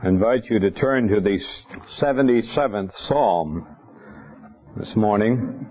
I invite you to turn to the 77th Psalm this morning.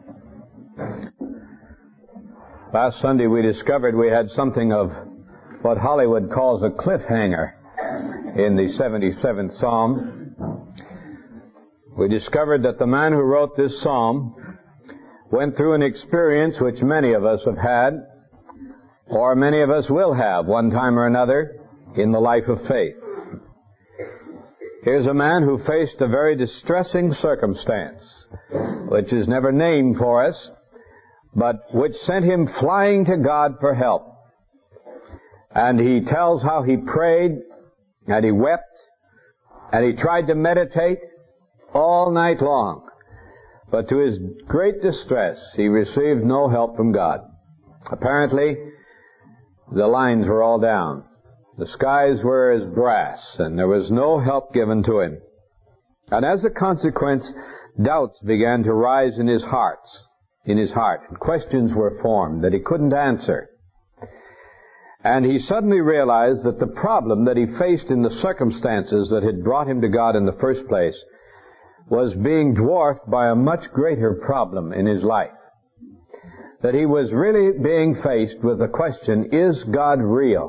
Last Sunday we discovered we had something of what Hollywood calls a cliffhanger in the 77th Psalm. We discovered that the man who wrote this psalm went through an experience which many of us have had, or many of us will have one time or another in the life of faith. Here's a man who faced a very distressing circumstance, which is never named for us, but which sent him flying to God for help. And he tells how he prayed, and he wept, and he tried to meditate all night long. But to his great distress, he received no help from God. Apparently, the lines were all down. The skies were as brass, and there was no help given to him. And as a consequence, doubts began to rise in his heart, and questions were formed that he couldn't answer. And he suddenly realized that the problem that he faced in the circumstances that had brought him to God in the first place was being dwarfed by a much greater problem in his life. That he was really being faced with the question, is God real?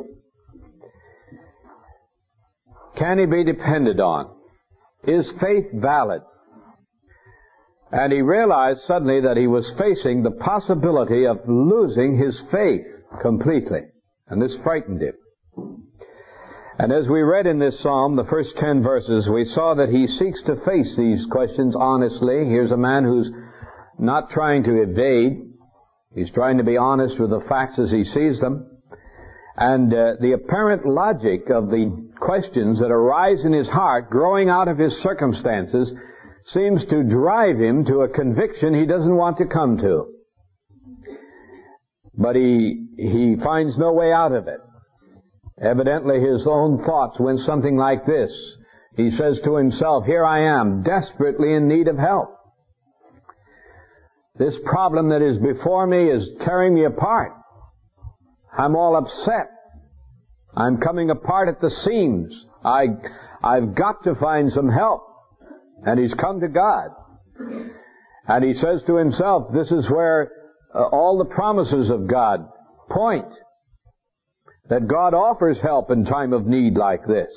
Can he be depended on? Is faith valid? And he realized suddenly that he was facing the possibility of losing his faith completely. And this frightened him. And as we read in this psalm, the first 10 verses, we saw that he seeks to face these questions honestly. Here's a man who's not trying to evade. He's trying to be honest with the facts as he sees them. And the apparent logic of the questions that arise in his heart, growing out of his circumstances, seems to drive him to a conviction he doesn't want to come to. But he finds no way out of it. Evidently his own thoughts went something like this. He says to himself, here I am, desperately in need of help. This problem that is before me is tearing me apart. I'm all upset. I'm coming apart at the seams. I've got to find some help. And he's come to God. And he says to himself, this is where all the promises of God point. That God offers help in time of need like this.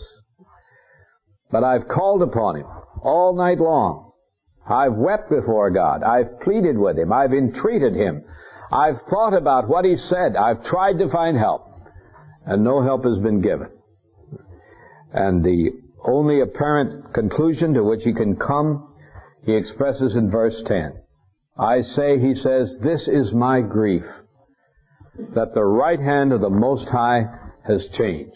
But I've called upon him all night long. I've wept before God. I've pleaded with him. I've entreated him. I've thought about what he said. I've tried to find help. And no help has been given. And the only apparent conclusion to which he can come, he expresses in verse 10. I say, he says, this is my grief, that the right hand of the Most High has changed.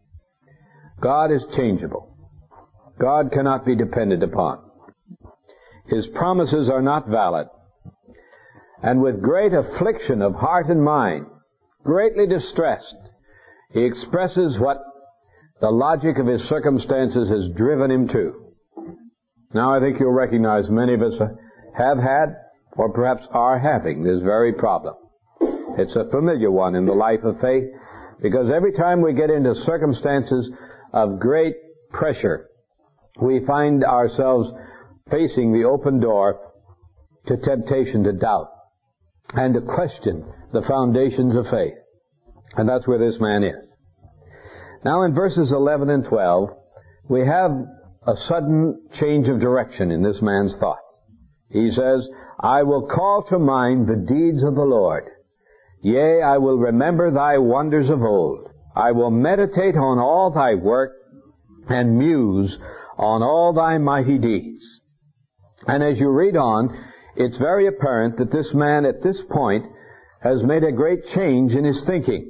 God is changeable. God cannot be depended upon. His promises are not valid. And with great affliction of heart and mind, greatly distressed, he expresses what the logic of his circumstances has driven him to. Now I think you'll recognize many of us have had, or perhaps are having, this very problem. It's a familiar one in the life of faith, because every time we get into circumstances of great pressure, we find ourselves facing the open door to temptation to doubt and to question the foundations of faith. And that's where this man is. Now in verses 11 and 12, we have a sudden change of direction in this man's thought. He says, I will call to mind the deeds of the Lord. Yea, I will remember thy wonders of old. I will meditate on all thy work and muse on all thy mighty deeds. And as you read on, it's very apparent that this man at this point has made a great change in his thinking.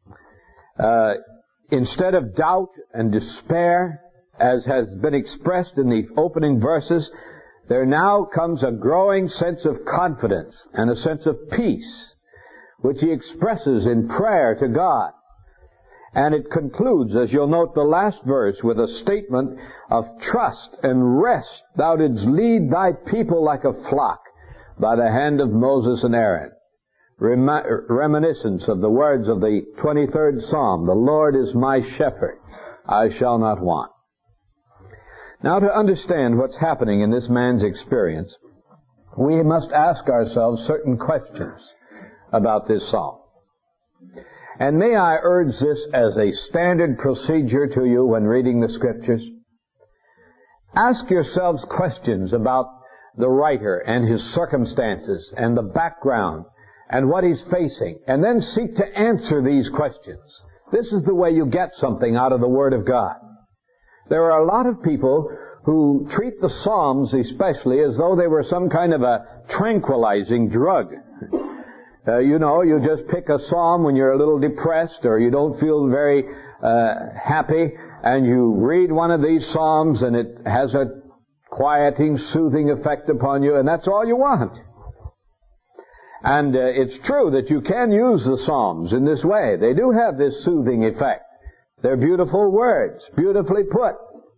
Instead of doubt and despair, as has been expressed in the opening verses, there now comes a growing sense of confidence and a sense of peace, which he expresses in prayer to God. And it concludes, as you'll note the last verse, with a statement of trust and rest. Thou didst lead thy people like a flock by the hand of Moses and Aaron. Reminiscence of the words of the 23rd Psalm, the Lord is my shepherd, I shall not want. Now, to understand what's happening in this man's experience, we must ask ourselves certain questions about this psalm. And may I urge this as a standard procedure to you when reading the Scriptures? Ask yourselves questions about the writer and his circumstances and the background and what he's facing, and then seek to answer these questions. This is the way you get something out of the Word of God. There are a lot of people who treat the Psalms especially as though they were some kind of a tranquilizing drug. You just pick a psalm when you're a little depressed or you don't feel very happy, and you read one of these psalms and it has a quieting, soothing effect upon you, and that's all you want. And it's true that you can use the psalms in this way. They do have this soothing effect. They're beautiful words, beautifully put.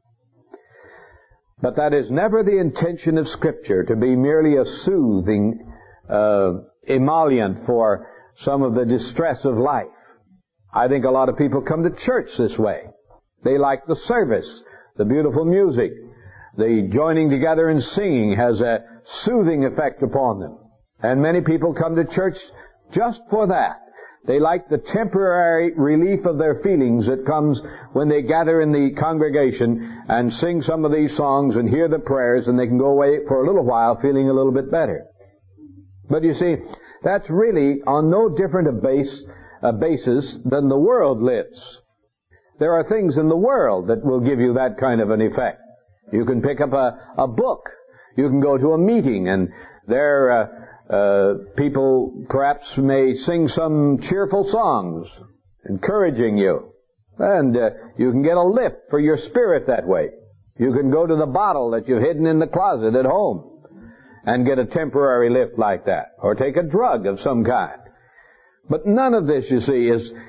But that is never the intention of Scripture, to be merely a soothing emollient for some of the distress of life. I think a lot of people come to church this way. They like the service, the beautiful music. The joining together and singing has a soothing effect upon them. And many people come to church just for that. They like the temporary relief of their feelings that comes when they gather in the congregation and sing some of these songs and hear the prayers, and they can go away for a little while feeling a little bit better. But you see, that's really on no different a basis than the world lives. There are things in the world that will give you that kind of an effect. You can pick up a book. You can go to a meeting, and there people perhaps may sing some cheerful songs, encouraging you. And you can get a lift for your spirit that way. You can go to the bottle that you've hidden in the closet at home and get a temporary lift like that. Or take a drug of some kind. But none of this, you see,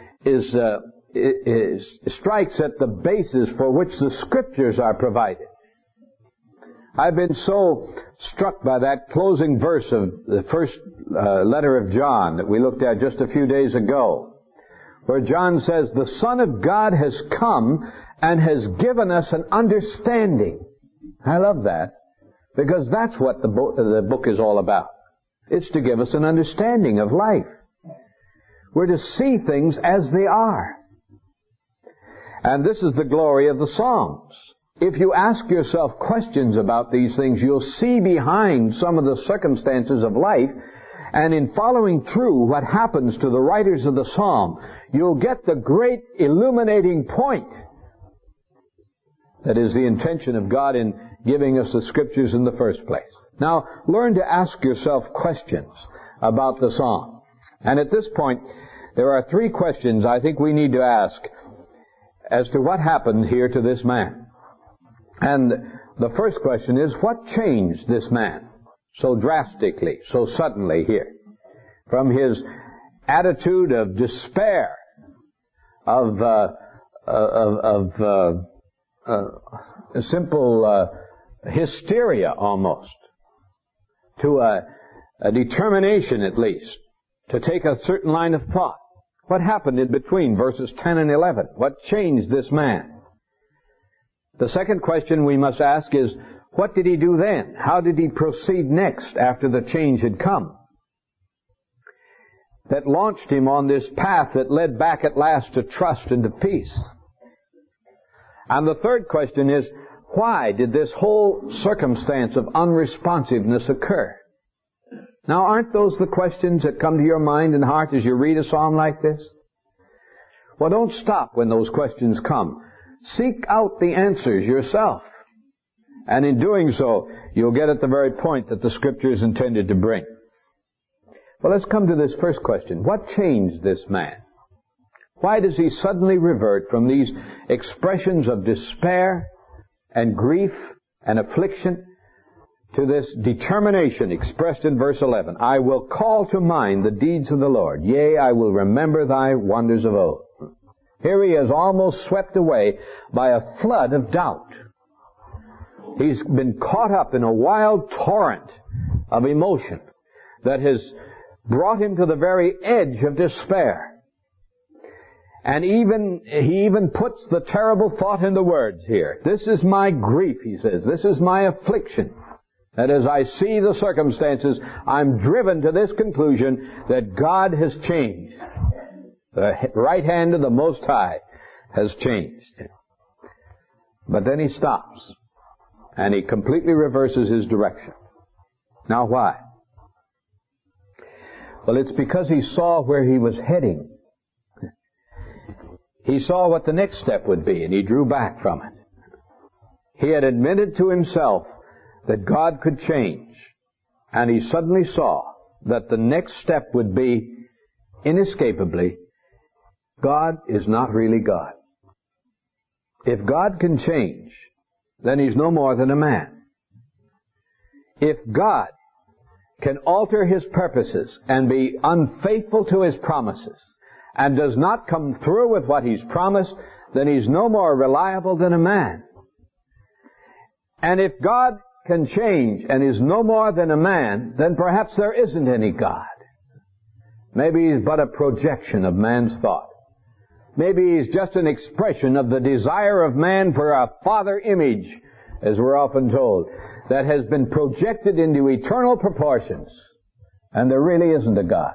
strikes at the basis for which the Scriptures are provided. I've been so struck by that closing verse of the first letter of John that we looked at just a few days ago, where John says, "The Son of God has come and has given us an understanding." I love that, because that's what the book is all about. It's to give us an understanding of life. We're to see things as they are. And this is the glory of the Psalms. If you ask yourself questions about these things, you'll see behind some of the circumstances of life, and in following through what happens to the writers of the Psalm, you'll get the great illuminating point that is the intention of God in giving us the Scriptures in the first place. Now, learn to ask yourself questions about the Psalm. And at this point, there are 3 questions I think we need to ask as to what happened here to this man. And the first question is, what changed this man so drastically, so suddenly here? From his attitude of despair, of simple hysteria almost, to a determination at least, to take a certain line of thought. What happened in between verses 10 and 11? What changed this man? The second question we must ask is, what did he do then? How did he proceed next after the change had come? That launched him on this path that led back at last to trust and to peace. And the third question is, why did this whole circumstance of unresponsiveness occur? Now, aren't those the questions that come to your mind and heart as you read a psalm like this? Well, don't stop when those questions come. Seek out the answers yourself. And in doing so, you'll get at the very point that the Scripture is intended to bring. Well, let's come to this first question. What changed this man? Why does he suddenly revert from these expressions of despair and grief and affliction to this determination expressed in verse 11? I will call to mind the deeds of the Lord. Yea, I will remember thy wonders of old. Here he is almost swept away by a flood of doubt. He's been caught up in a wild torrent of emotion that has brought him to the very edge of despair. And he even puts the terrible thought into words here. This is my grief, he says. This is my affliction. That as I see the circumstances, I'm driven to this conclusion that God has changed. The right hand of the Most High has changed. But then he stops, and he completely reverses his direction. Now why? Well, it's because he saw where he was heading. He saw what the next step would be, and he drew back from it. He had admitted to himself that God could change, and he suddenly saw that the next step would be, inescapably, God is not really God. If God can change, then he's no more than a man. If God can alter his purposes and be unfaithful to his promises and does not come through with what he's promised, then he's no more reliable than a man. And if God can change and is no more than a man, then perhaps there isn't any God. Maybe he's but a projection of man's thought. Maybe he's just an expression of the desire of man for a father image, as we're often told, that has been projected into eternal proportions. And there really isn't a God.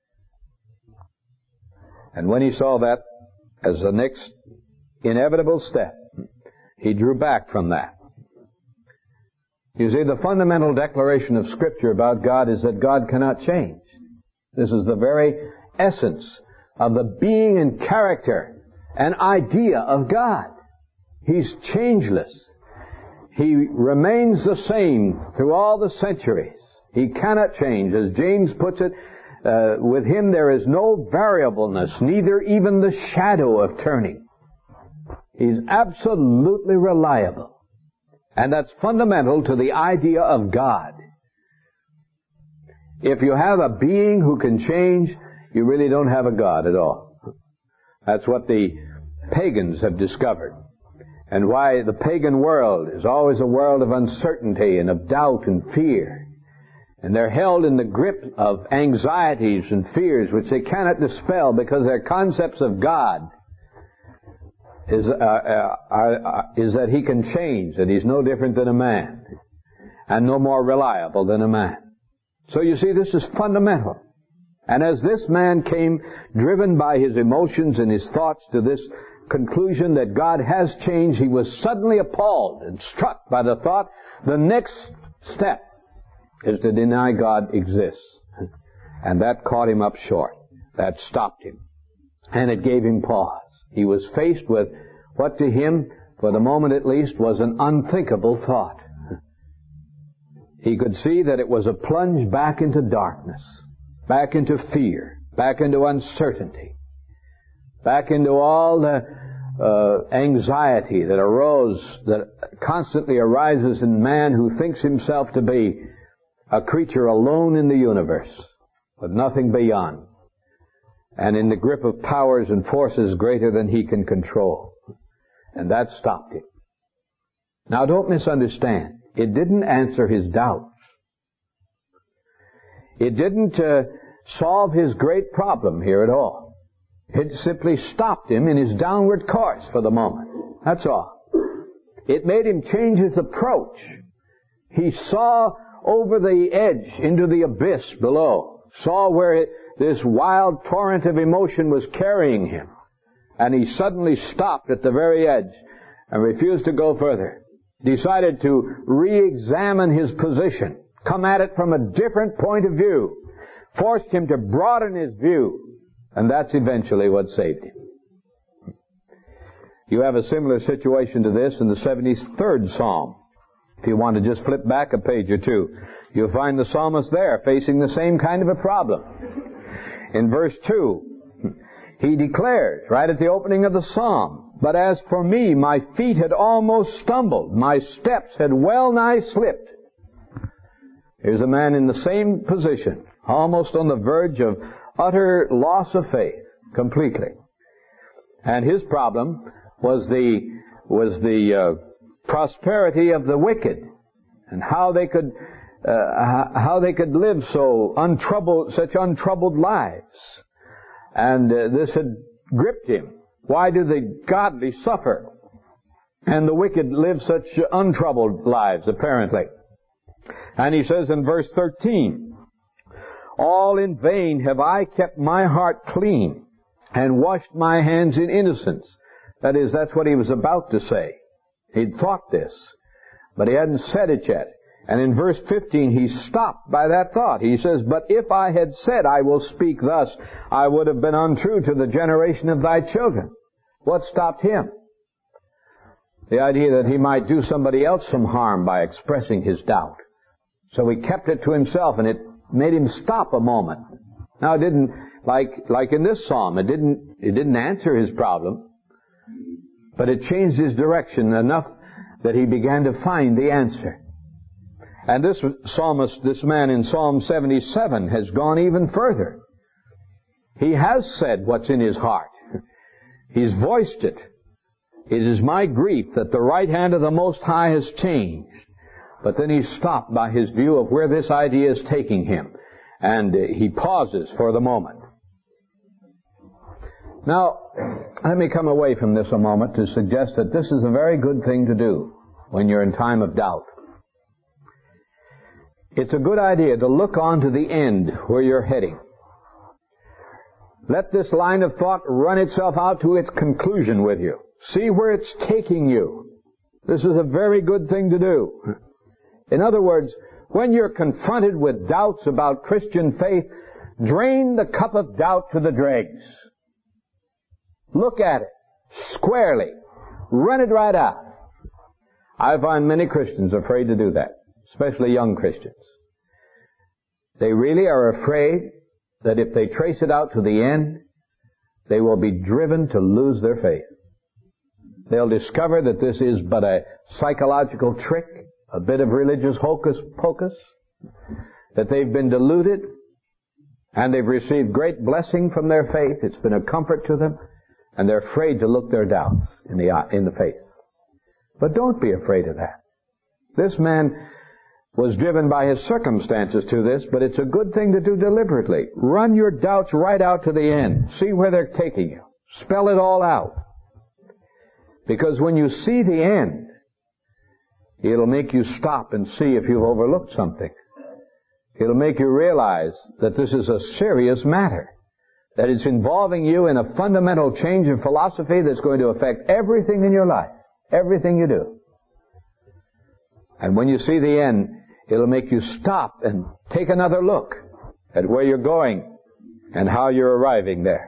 And when he saw that as the next inevitable step, he drew back from that. You see, the fundamental declaration of Scripture about God is that God cannot change. This is the very essence of the being and character and idea of God. He's changeless. He remains the same through all the centuries. He cannot change. As James puts it, with him there is no variableness, neither even the shadow of turning. He's absolutely reliable. And that's fundamental to the idea of God. If you have a being who can change, you really don't have a God at all. That's what the pagans have discovered. And why the pagan world is always a world of uncertainty and of doubt and fear. And they're held in the grip of anxieties and fears which they cannot dispel because their concepts of God is that he can change, that he's no different than a man, and no more reliable than a man. So you see, this is fundamental. And as this man came, driven by his emotions and his thoughts to this conclusion that God has changed, he was suddenly appalled and struck by the thought, the next step is to deny God exists. And that caught him up short. That stopped him. And it gave him pause. He was faced with what to him, for the moment at least, was an unthinkable thought. He could see that it was a plunge back into darkness, back into fear, back into uncertainty, back into all the anxiety that constantly arises in man who thinks himself to be a creature alone in the universe, with nothing beyond, and in the grip of powers and forces greater than he can control. And that stopped him. Now don't misunderstand. It didn't answer his doubts. It didn't solve his great problem here at all. It simply stopped him in his downward course for the moment. That's all. It made him change his approach. He saw over the edge into the abyss below, saw where this wild torrent of emotion was carrying him. And he suddenly stopped at the very edge and refused to go further. Decided to re-examine his position, come at it from a different point of view, forced him to broaden his view, and that's eventually what saved him. You have a similar situation to this in the 73rd Psalm. If you want to just flip back a page or two, you'll find the psalmist there facing the same kind of a problem. In verse 2, he declares, right at the opening of the psalm, "But as for me, my feet had almost stumbled. My steps had well nigh slipped." Here's a man in the same position, almost on the verge of utter loss of faith, completely. And his problem was the prosperity of the wicked, and how they could live such untroubled lives. And this had gripped him. Why do the godly suffer and the wicked live such untroubled lives, apparently? And he says in verse 13, all in vain have I kept my heart clean and washed my hands in innocence. That is, that's what he was about to say. He'd thought this, but he hadn't said it yet. And in verse 15, he's stopped by that thought. He says, but if I had said, I will speak thus, I would have been untrue to the generation of thy children. What stopped him? The idea that he might do somebody else some harm by expressing his doubt. So he kept it to himself, and it made him stop a moment. Now it didn't, like in this psalm, it didn't answer his problem, but it changed his direction enough that he began to find the answer. And this psalmist, this man in Psalm 77, has gone even further. He has said what's in his heart. He's voiced it. It is my grief that the right hand of the Most High has changed. But then he's stopped by his view of where this idea is taking him. And he pauses for the moment. Now, let me come away from this a moment to suggest that this is a very good thing to do when you're in time of doubt. It's a good idea to look on to the end where you're heading. Let this line of thought run itself out to its conclusion with you. See where it's taking you. This is a very good thing to do. In other words, when you're confronted with doubts about Christian faith, drain the cup of doubt to the dregs. Look at it squarely. Run it right out. I find many Christians afraid to do that, especially young Christians. They really are afraid that if they trace it out to the end, they will be driven to lose their faith. They'll discover that this is but a psychological trick, a bit of religious hocus pocus, that they've been deluded, and they've received great blessing from their faith. It's been a comfort to them, and they're afraid to look their doubts in the face. But don't be afraid of that. This man was driven by his circumstances to this, but it's a good thing to do deliberately. Run your doubts right out to the end. See where they're taking you. Spell it all out. Because when you see the end, it'll make you stop and see if you've overlooked something. It'll make you realize that this is a serious matter, that it's involving you in a fundamental change of philosophy that's going to affect everything in your life, everything you do. And when you see the end, it'll make you stop and take another look at where you're going and how you're arriving there.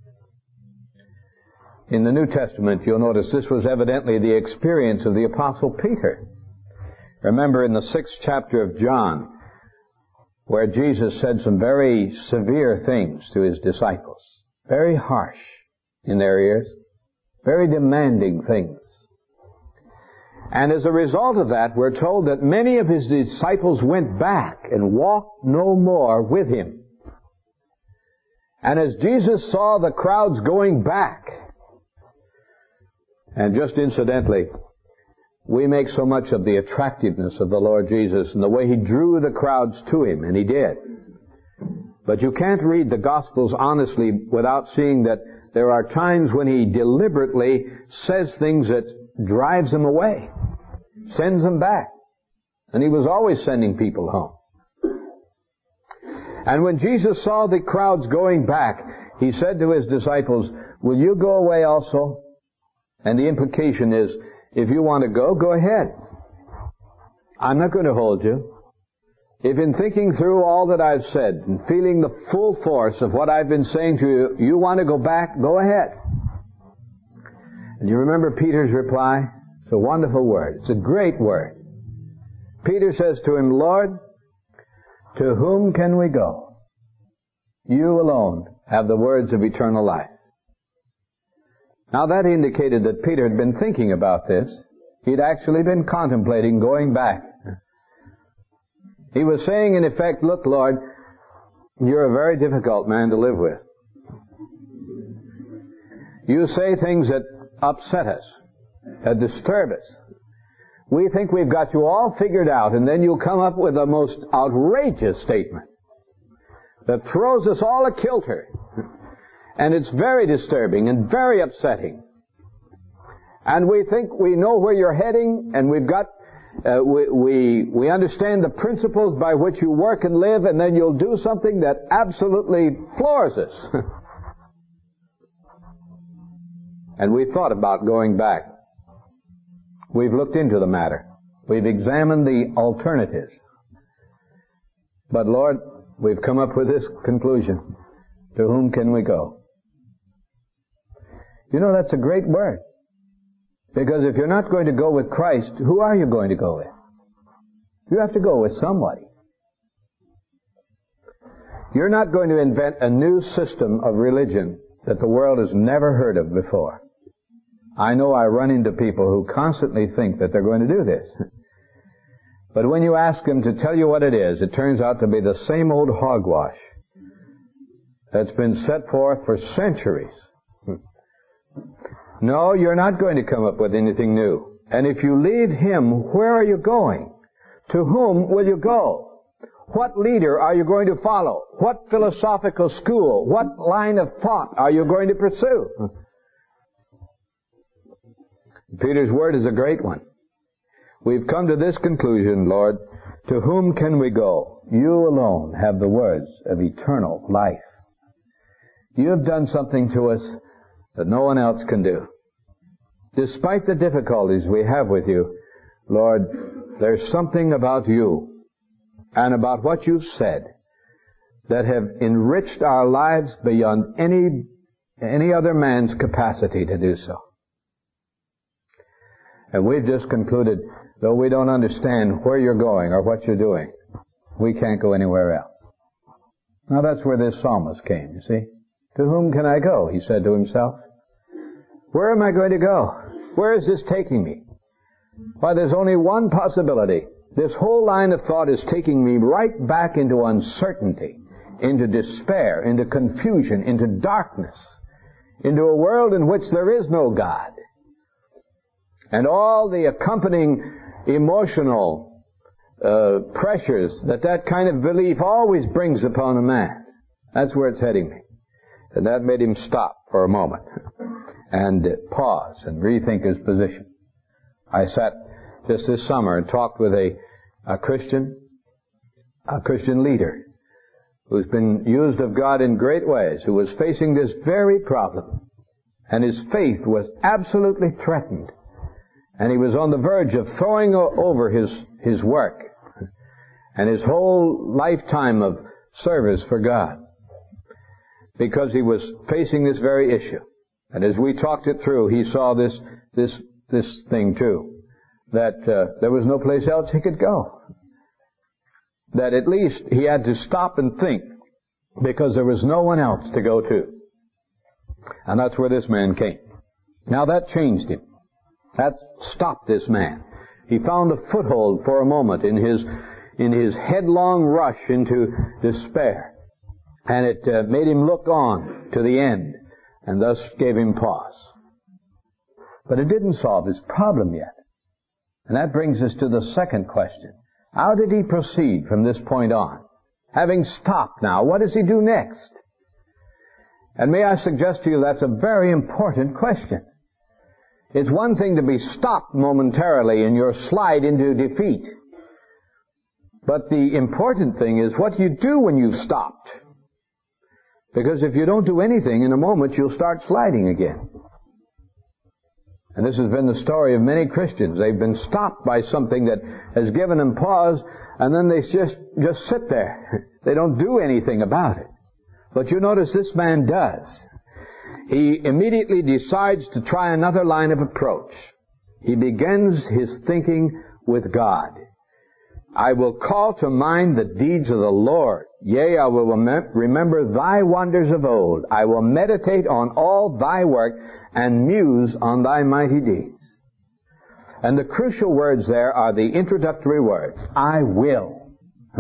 In the New Testament, you'll notice this was evidently the experience of the Apostle Peter. Remember in the 6th chapter of John, where Jesus said some very severe things to his disciples. Very harsh in their ears. Very demanding things. And as a result of that, we're told that many of his disciples went back and walked no more with him. And as Jesus saw the crowds going back, and just incidentally, we make so much of the attractiveness of the Lord Jesus and the way he drew the crowds to him, and he did. But you can't read the Gospels honestly without seeing that there are times when he deliberately says things that drives them away, sends them back. And he was always sending people home. And when Jesus saw the crowds going back, he said to his disciples, will you go away also? And the implication is, if you want to go, go ahead. I'm not going to hold you. If in thinking through all that I've said and feeling the full force of what I've been saying to you, you want to go back, go ahead. And you remember Peter's reply? It's a wonderful word. It's a great word. Peter says to him, Lord, to whom can we go? You alone have the words of eternal life. Now that indicated that Peter had been thinking about this. He'd actually been contemplating going back. He was saying in effect, look, Lord, you're a very difficult man to live with. You say things that upset us, that disturb us. We think we've got you all figured out, and then you'll come up with the most outrageous statement that throws us all a kilter. And it's very disturbing and very upsetting. And we think we know where you're heading, and we've got, we understand the principles by which you work and live, and then you'll do something that absolutely floors us. And we thought about going back. We've looked into the matter. We've examined the alternatives. But Lord, we've come up with this conclusion. To whom can we go? You know, that's a great word. Because if you're not going to go with Christ, who are you going to go with? You have to go with somebody. You're not going to invent a new system of religion that the world has never heard of before. I know I run into people who constantly think that they're going to do this. But when you ask them to tell you what it is, it turns out to be the same old hogwash that's been set forth for centuries. No, you're not going to come up with anything new. And if you leave Him, where are you going? To whom will you go? What leader are you going to follow? What philosophical school? What line of thought are you going to pursue? Peter's word is a great one. We've come to this conclusion, Lord, to whom can we go? You alone have the words of eternal life. You have done something to us that no one else can do. Despite the difficulties we have with you, Lord, there's something about you and about what you've said that have enriched our lives beyond any other man's capacity to do so. And we've just concluded, though we don't understand where you're going or what you're doing, we can't go anywhere else. Now that's where this psalmist came, you see. To whom can I go? He said to himself. Where am I going to go? Where is this taking me? Why, there's only one possibility. This whole line of thought is taking me right back into uncertainty, into despair, into confusion, into darkness, into a world in which there is no God. And all the accompanying emotional pressures that kind of belief always brings upon a man. That's where it's heading me. And that made him stop for a moment and pause and rethink his position. I sat just this summer and talked with a Christian leader who's been used of God in great ways, who was facing this very problem. And his faith was absolutely threatened. And he was on the verge of throwing over his work and his whole lifetime of service for God, because he was facing this very issue. And as we talked it through, he saw this thing too, that there was no place else he could go. That at least he had to stop and think, because there was no one else to go to. And that's where this man came. Now that changed him. That stopped this man. He found a foothold for a moment in his headlong rush into despair. And it made him look on to the end, and thus gave him pause. But it didn't solve his problem yet. And that brings us to the second question. How did he proceed from this point on? Having stopped now, what does he do next? And may I suggest to you that's a very important question. It's one thing to be stopped momentarily in your slide into defeat. But the important thing is what you do when you've stopped. Because if you don't do anything, in a moment you'll start sliding again. And this has been the story of many Christians. They've been stopped by something that has given them pause, and then they just sit there. They don't do anything about it. But you notice this man does. He immediately decides to try another line of approach. He begins his thinking with God. I will call to mind the deeds of the Lord. Yea, I will remember thy wonders of old. I will meditate on all thy work and muse on thy mighty deeds. And the crucial words there are the introductory words. I will.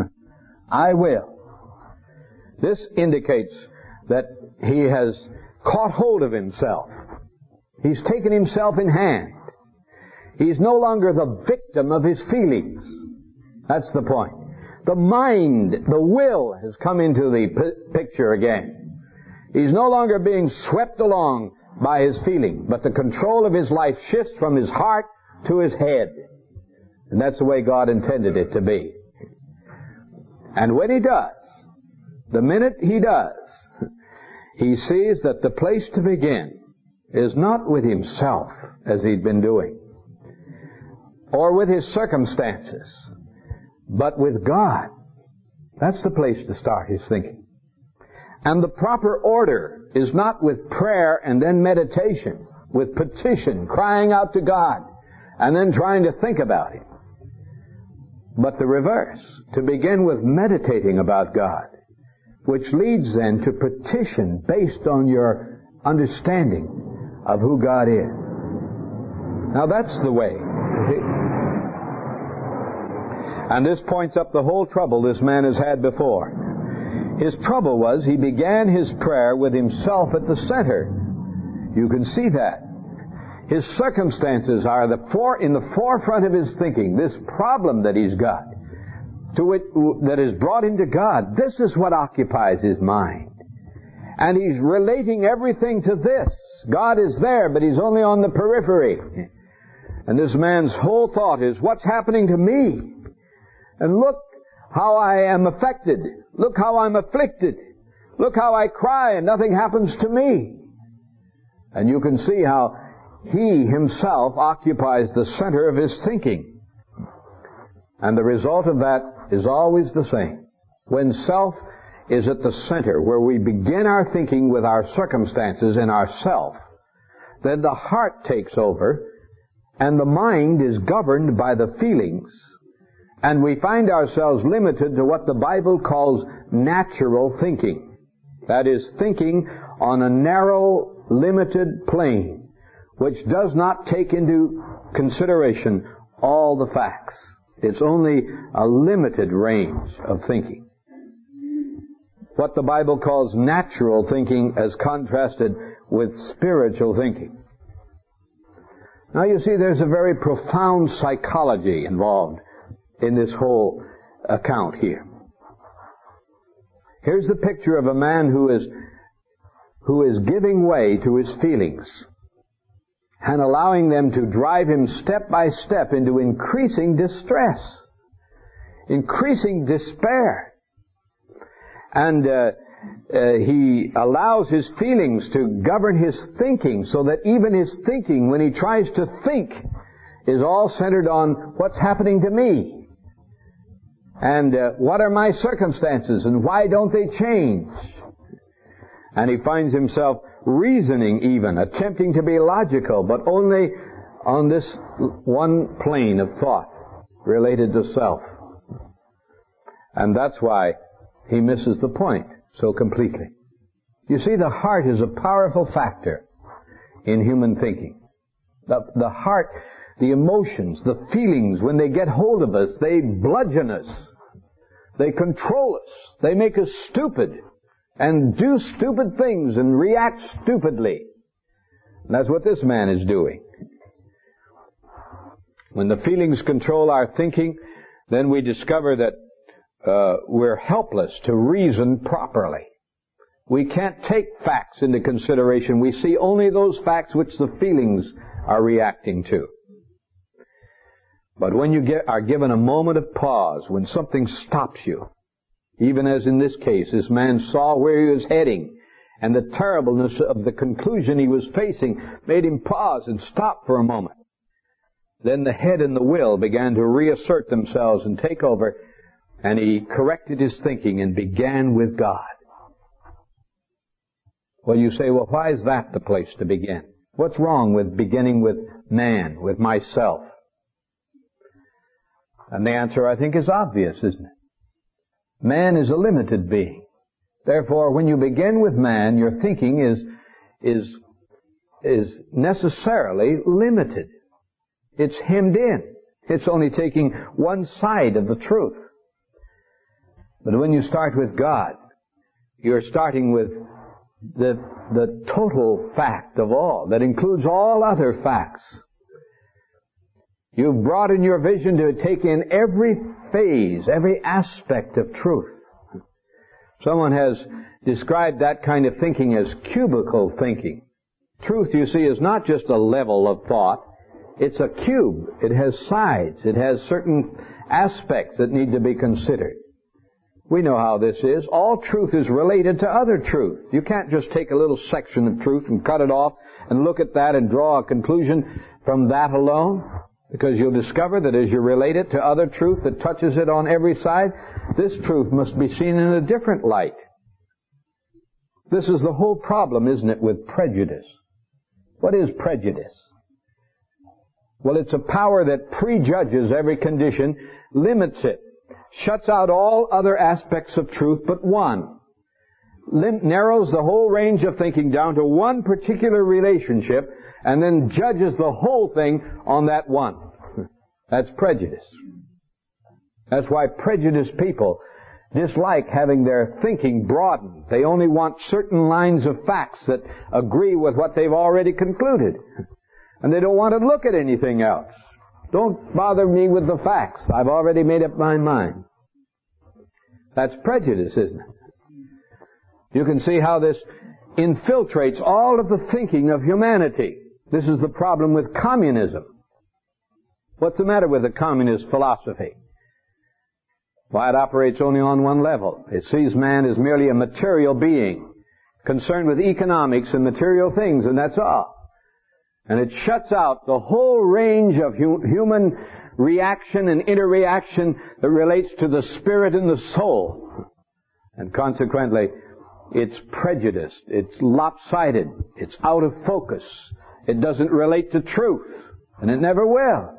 I will. This indicates that he has caught hold of himself. He's taken himself in hand. He's no longer the victim of his feelings. That's the point. The mind, the will, has come into the picture again. He's no longer being swept along by his feeling, but the control of his life shifts from his heart to his head. And that's the way God intended it to be. And when he does, the minute he does, he sees that the place to begin is not with himself, as he'd been doing, or with his circumstances, but with God. That's the place to start his thinking. And the proper order is not with prayer and then meditation, with petition, crying out to God, and then trying to think about Him. But the reverse, to begin with meditating about God, which leads then to petition based on your understanding of who God is. Now that's the way. And this points up the whole trouble this man has had before. His trouble was he began his prayer with himself at the center. You can see that. His circumstances are in the forefront of his thinking. This problem that he's got, that has brought him to God, this is what occupies his mind. And he's relating everything to this. God is there, but He's only on the periphery. And this man's whole thought is, what's happening to me? And look how I am affected. Look how I'm afflicted. Look how I cry and nothing happens to me. And you can see how he himself occupies the center of his thinking. And the result of that is always the same. When self is at the center, where we begin our thinking with our circumstances and ourself, then the heart takes over, and the mind is governed by the feelings, and we find ourselves limited to what the Bible calls natural thinking. That is, thinking on a narrow, limited plane, which does not take into consideration all the facts. It's only a limited range of thinking. What the Bible calls natural thinking as contrasted with spiritual thinking. Now you see, there's a very profound psychology involved in this whole account here. Here's the picture of a man who is giving way to his feelings and allowing them to drive him step by step into increasing distress, increasing despair. And he allows his feelings to govern his thinking, so that even his thinking, when he tries to think, is all centered on what's happening to me. And what are my circumstances, and why don't they change? And he finds himself reasoning even, attempting to be logical, but only on this one plane of thought related to self. And that's why he misses the point so completely. You see, the heart is a powerful factor in human thinking. The heart, the emotions, the feelings, when they get hold of us, they bludgeon us. They control us. They make us stupid and do stupid things and react stupidly. And that's what this man is doing. When the feelings control our thinking, then we discover that we're helpless to reason properly. We can't take facts into consideration. We see only those facts which the feelings are reacting to. But when you are given a moment of pause, when something stops you, even as in this case, this man saw where he was heading, and the terribleness of the conclusion he was facing made him pause and stop for a moment. Then the head and the will began to reassert themselves and take over, and he corrected his thinking and began with God. Well, you say, well, why is that the place to begin? What's wrong with beginning with man, with myself? And the answer, I think, is obvious, isn't it? Man is a limited being. Therefore, when you begin with man, your thinking is necessarily limited. It's hemmed in. It's only taking one side of the truth. But when you start with God, you're starting with the total fact of all, that includes all other facts. You've brought in your vision to take in every phase, every aspect of truth, Someone has described that kind of thinking as cubicle thinking. Truth, you see, is not just a level of thought. It's a cube. It has sides. It has certain aspects that need to be considered. We know how this is. All truth is related to other truth. You can't just take a little section of truth and cut it off and look at that and draw a conclusion from that alone, because you'll discover that as you relate it to other truth that touches it on every side, this truth must be seen in a different light. This is the whole problem, isn't it, with prejudice? What is prejudice? Well, it's a power that prejudges every condition, limits it, shuts out all other aspects of truth but one, narrows the whole range of thinking down to one particular relationship, and then judges the whole thing on that one. That's prejudice. That's why prejudiced people dislike having their thinking broadened. They only want certain lines of facts that agree with what they've already concluded. And they don't want to look at anything else. Don't bother me with the facts. I've already made up my mind. That's prejudice, isn't it? You can see how this infiltrates all of the thinking of humanity. This is the problem with communism. What's the matter with the communist philosophy? Why, it operates only on one level. It sees man as merely a material being, concerned with economics and material things, and that's all. And it shuts out the whole range of human reaction and interreaction that relates to the spirit and the soul. And consequently, it's prejudiced, it's lopsided, it's out of focus. It doesn't relate to truth, and it never will.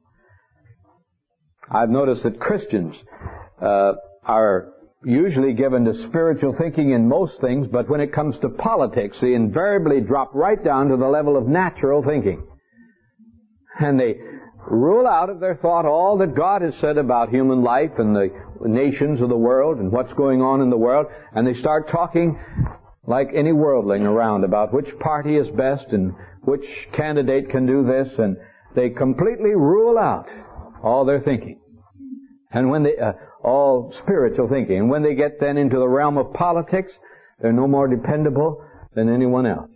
I've noticed that Christians are usually given to spiritual thinking in most things, but when it comes to politics, they invariably drop right down to the level of natural thinking. And they rule out of their thought all that God has said about human life and the nations of the world and what's going on in the world, and they start talking like any worldling around about which party is best and which candidate can do this, and they completely rule out all their thinking. And when they, all spiritual thinking. And when they get then into the realm of politics, they're no more dependable than anyone else.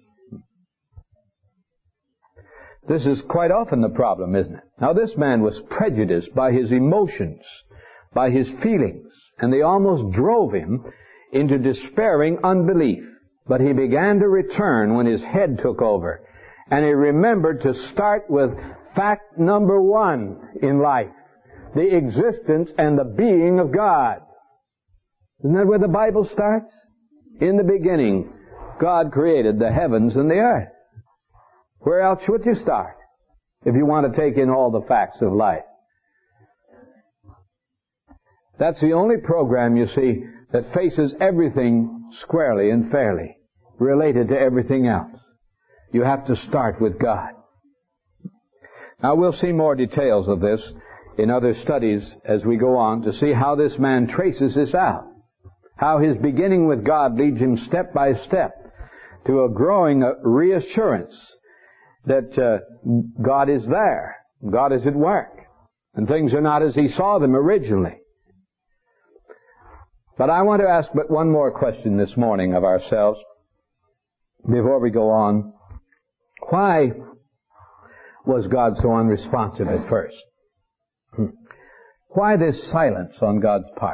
This is quite often the problem, isn't it? Now, this man was prejudiced by his emotions, by his feelings, and they almost drove him into despairing unbelief. But he began to return when his head took over, and he remembered to start with fact number one in life: the existence and the being of God. Isn't that where the Bible starts? In the beginning, God created the heavens and the earth. Where else would you start if you want to take in all the facts of life? That's the only program, you see, that faces everything squarely and fairly, related to everything else. You have to start with God. Now, we'll see more details of this in other studies as we go on to see how this man traces this out. How his beginning with God leads him step by step to a growing reassurance that God is there, God is at work, and things are not as he saw them originally. But I want to ask but one more question this morning of ourselves before we go on. Why was God so unresponsive at first? Why this silence on God's part?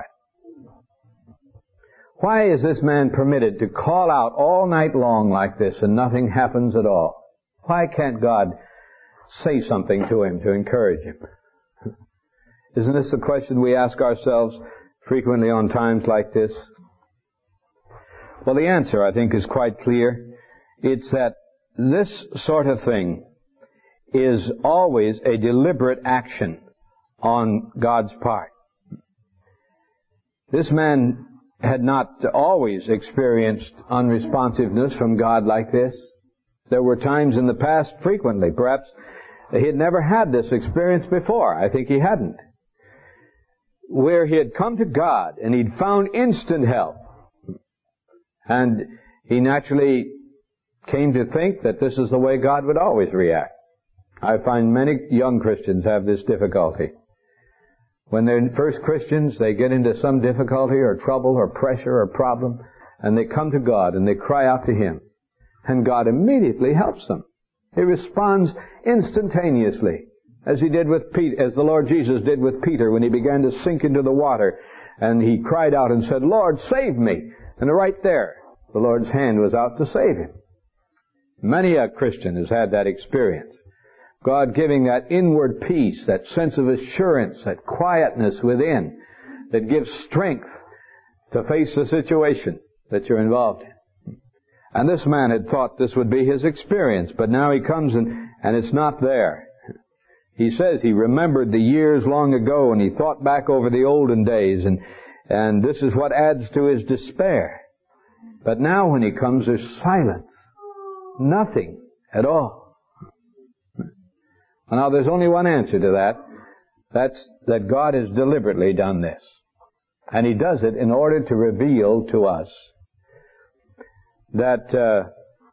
Why is this man permitted to call out all night long like this and nothing happens at all? Why can't God say something to him to encourage him? Isn't this the question we ask ourselves frequently on times like this? Well, the answer, I think, is quite clear. It's that this sort of thing is always a deliberate action on God's part. This man had not always experienced unresponsiveness from God like this. There were times in the past, frequently, perhaps he had never had this experience before. I think he hadn't. Where he had come to God and he'd found instant help. And he naturally came to think that this is the way God would always react. I find many young Christians have this difficulty. When they're first Christians, they get into some difficulty or trouble or pressure or problem, and they come to God and they cry out to Him. And God immediately helps them. He responds instantaneously, as He did with Peter, as the Lord Jesus did with Peter when he began to sink into the water, and he cried out and said, "Lord, save me!" And right there, the Lord's hand was out to save him. Many a Christian has had that experience. God giving that inward peace, that sense of assurance, that quietness within, that gives strength to face the situation that you're involved in. And this man had thought this would be his experience, but now he comes and it's not there. He says he remembered the years long ago, and he thought back over the olden days, and this is what adds to his despair. But now when he comes, there's silence. Nothing at all. Now there's only one answer to that. That's that God has deliberately done this. And He does it in order to reveal to us that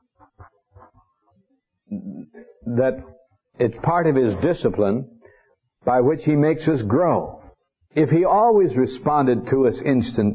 it's part of His discipline by which He makes us grow. If He always responded to us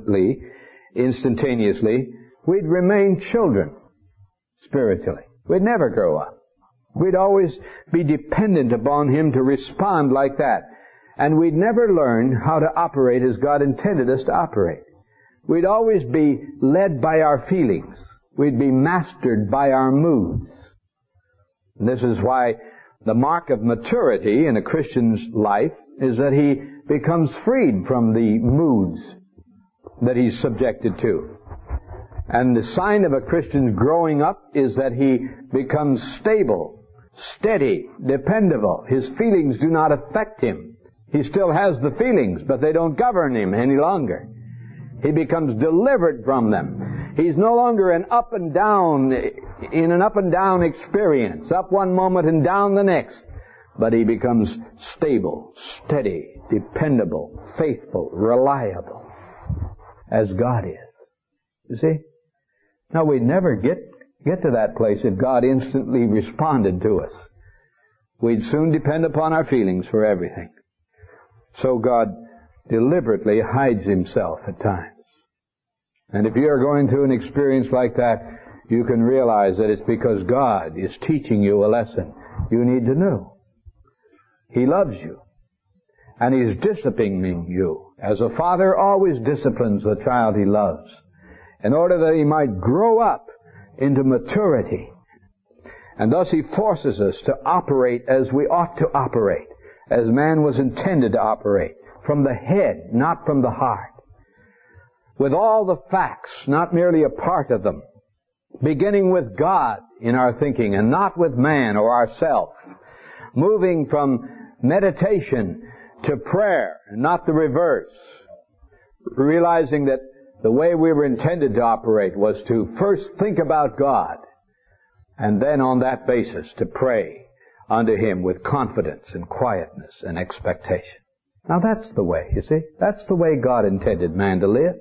instantaneously, we'd remain children spiritually. We'd never grow up. We'd always be dependent upon Him to respond like that. And we'd never learn how to operate as God intended us to operate. We'd always be led by our feelings. We'd be mastered by our moods. And this is why the mark of maturity in a Christian's life is that he becomes freed from the moods that he's subjected to. And the sign of a Christian's growing up is that he becomes stable, steady, dependable. His feelings do not affect him. He still has the feelings, but they don't govern him any longer. He becomes delivered from them. He's no longer in an up and down experience, up one moment and down the next. But he becomes stable, steady, dependable, faithful, reliable, as God is. You see? Now, we'd never get to that place if God instantly responded to us. We'd soon depend upon our feelings for everything. So God deliberately hides Himself at times. And if you are going through an experience like that, you can realize that it's because God is teaching you a lesson you need to know. He loves you. And He's disciplining you, as a father always disciplines the child he loves, in order that he might grow up into maturity. And thus He forces us to operate as we ought to operate, as man was intended to operate, from the head, not from the heart. With all the facts, not merely a part of them. Beginning with God in our thinking and not with man or ourself. Moving from meditation to prayer and not the reverse. Realizing that the way we were intended to operate was to first think about God and then on that basis to pray unto Him with confidence and quietness and expectation. Now that's the way, you see. That's the way God intended man to live.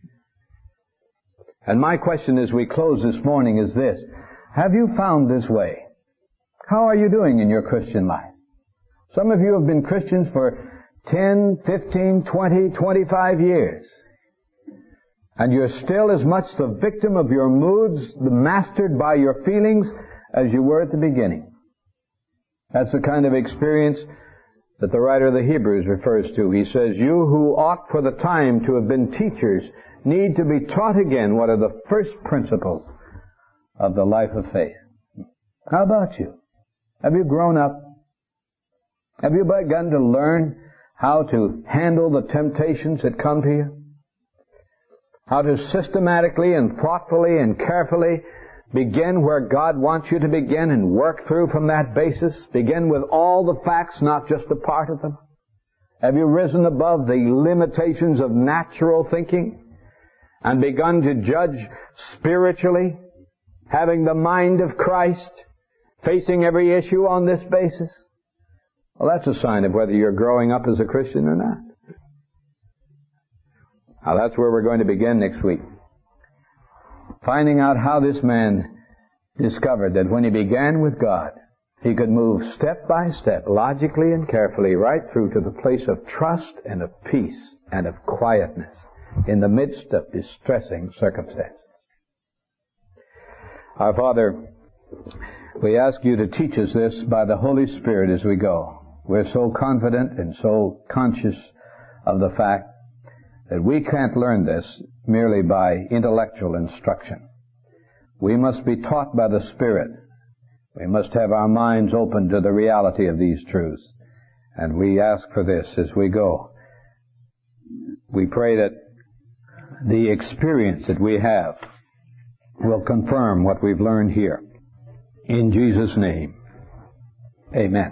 And my question as we close this morning is this. Have you found this way? How are you doing in your Christian life? Some of you have been Christians for 10, 15, 20, 25 years. And you're still as much the victim of your moods, mastered by your feelings, as you were at the beginning. That's the kind of experience that the writer of the Hebrews refers to. He says, you who ought for the time to have been teachers need to be taught again what are the first principles of the life of faith. How about you? Have you grown up? Have you begun to learn how to handle the temptations that come to you? How to systematically and thoughtfully and carefully begin where God wants you to begin and work through from that basis? Begin with all the facts, not just a part of them? Have you risen above the limitations of natural thinking and begun to judge spiritually, having the mind of Christ, facing every issue on this basis? Well, that's a sign of whether you're growing up as a Christian or not. Now, that's where we're going to begin next week. Finding out how this man discovered that when he began with God He could move step by step, logically and carefully, right through to the place of trust and of peace and of quietness in the midst of distressing circumstances. Our Father, we ask you to teach us this by the Holy Spirit as we go. We're so confident and so conscious of the fact that we can't learn this merely by intellectual instruction. We must be taught by the Spirit. We must have our minds open to the reality of these truths. And we ask for this as we go. We pray that the experience that we have will confirm what we've learned here. In Jesus' name, amen.